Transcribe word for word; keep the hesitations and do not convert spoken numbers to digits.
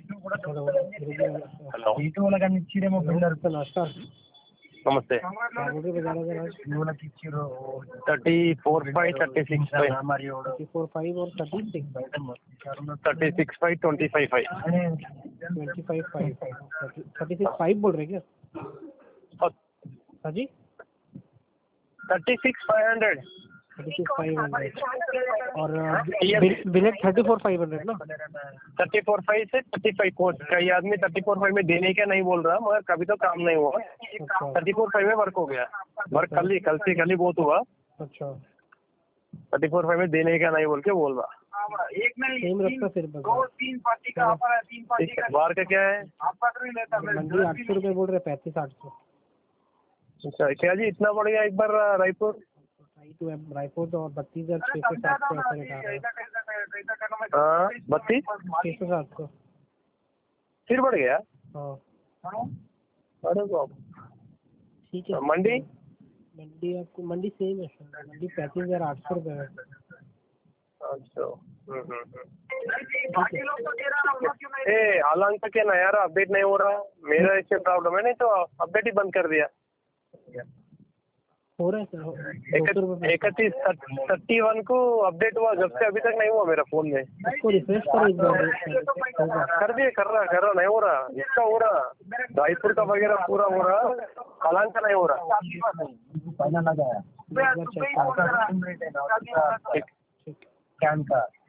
Hello నమస్తే thirty four five thirty six five four five और thirty six thirty six five twenty five five twenty five five thirty six five बोल रहे क्या? हाँ जी, thirty six five hundred thirty six five hundred और बिलेट thirty four five hundred ना? Thirty four five से थर्टी फाइव कोच कई आदमी थर्टी फोर फाइव में देने का नहीं बोल रहा, मगर कभी तो काम नहीं हुआ। अच्छा थर्टी फोर फाइव में वर्क हो गया, वर्क कल ही कल से कल ही बहुत हुआ। अच्छा, थर्टी फोर फाइव में देने का नहीं बोल के बोल रहा। एक सेम रखता फिर दो तीन पार्टी का ऑफर है, तीन पार्टी का बार का क्या है? मंडी आठ सौ रुपये बोल रहे, पैंतीस आठ सौ। अच्छा क्या जी, इतना बढ़ गया एक बार रायपुर रायपुर तो और बत्तीस हजार छः सौ सात सौ ऐसा रेट आ रहा है। हाँ बत्तीस छः सौ सात सौ फिर बढ़ गया। हाँ अरे बाप, ठीक है। मंडी मंडी आपको मंडी सेम है सर, मंडी पैंतीस हजार आठ सौ रुपये है। अच्छा ए हालांकि तक क्या ना यार, अपडेट नहीं हो रहा मेरा, इससे प्रॉब्लम है, नहीं तो अपडेट ही बंद कर दिया। हो रहा है सर, दो सौ रुपये इकतीस थर्टी वन को अपडेट हुआ, जब से अभी तक नहीं हुआ मेरा फोन में। इसको रिफ्रेश करो एक बार, होगा। कर दिए, कर रहा कर रहा नहीं हो रहा, इसका हो रहा, रायपुर का वगैरह पूरा हो रहा, कलान का नहीं हो रहा। एक बार चेक करो। ठीक।